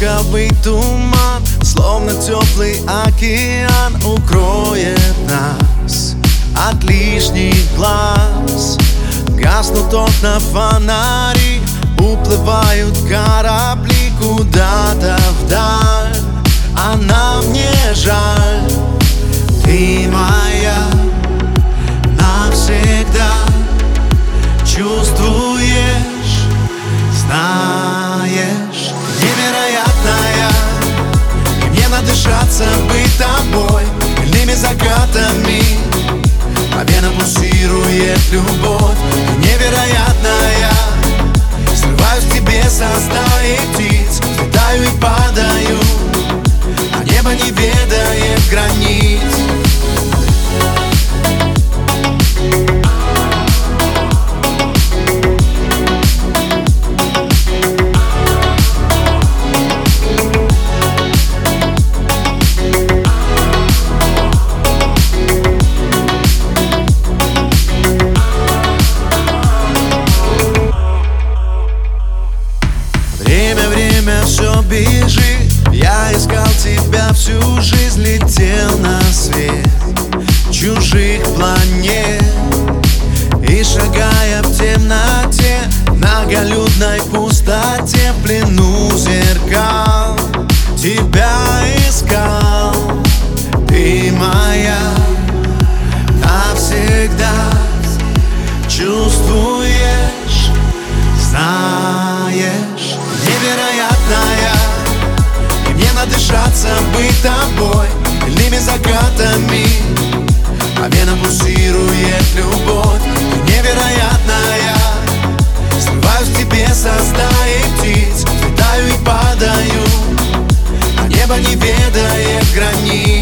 шелковый туман, словно теплый океан, укроет нас от лишних глаз. Гаснут окна, фонари, уплывают корабли куда-то вдаль, а нам не жаль. Ты моя навсегда, чувствуешь, знаешь, невероятная. И мне надышаться быть тобой, пыльными закатами. По венам пульсирует любовь, ты невероятная. Срываюсь к тебе со стаи птиц, взлетаю и падаю, а небо не ведает границ. Время все бежит, я искал тебя всю жизнь, летел на свет чужих планет. И шагая в темноте, многолюдной пустоте, в плену зеркал тебя искал. Ты моя навсегда, чувствуешь, знаешь, невероятная. И мне надышаться быть тобой, пыльными закатами. По венам пульсирует любовь, ты невероятная. Срываюсь к тебе со стаи птиц, взлетаю и падаю, а небо не ведает границ.